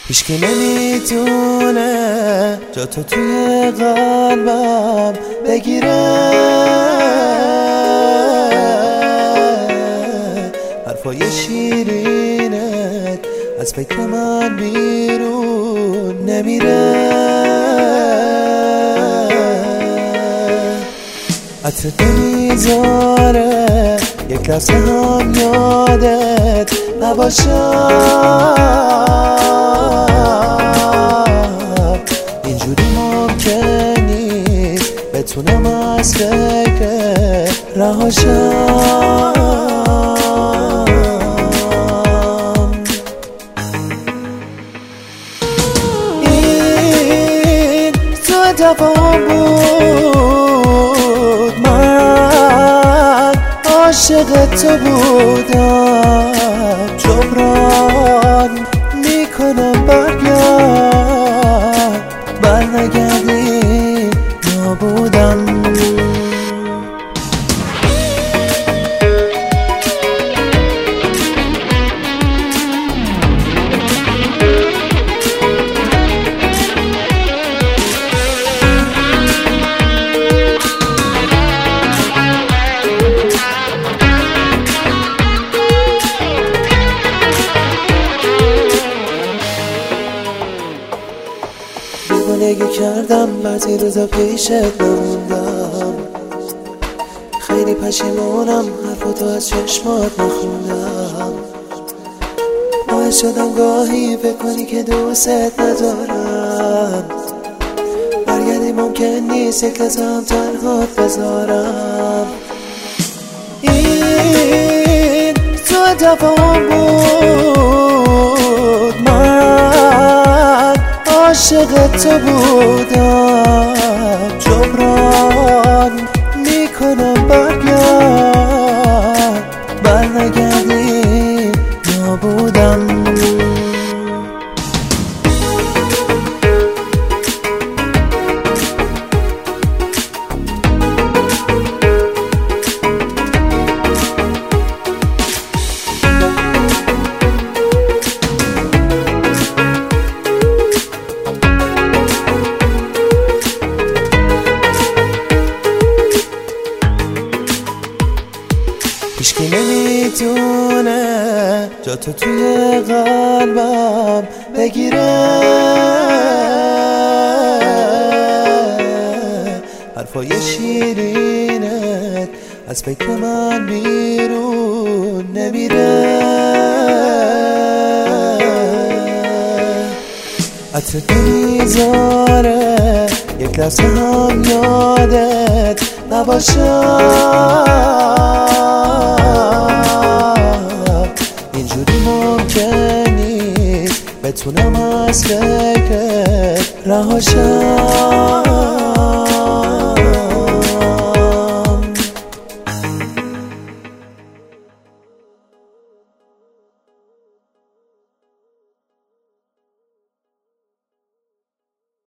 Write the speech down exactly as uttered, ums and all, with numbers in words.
هیچکی نمیتونه جا تو توی قلبم بگیره. حرفای شیرینت از فکر من بیرون نمیره. عطر نمیذاره یک لحظه هم یادت نباشم. اینجوری ممکن نیست بتونم از فکر رهاشم. این تو دفعه بود من عاشق تو بودم. جبران میکنم برگرد برنگردی نابودم. دیوانگی کردم بعضی روزا پیشت نموندم. خیلی پشیمونم حرفاتو از چشمات نخوندم. باعث شدم گاهی بکنی که دوست ندارم. برگردی ممکن نیست یک لحظه هم تنهات بذارم. این تو دفعه بود من عاشق تو بودم. جبران میکنم برگرد برنگردی نابودم. هیچکی نمیتونه جا تو توی قلبم بگیره. حرفای شیرینت از فکر من بیرون نمیره. عطر نمیذاره یک لحظه هم یادت نباشم. اینجوری ممکن نیست بتونم از فکر رهاشم.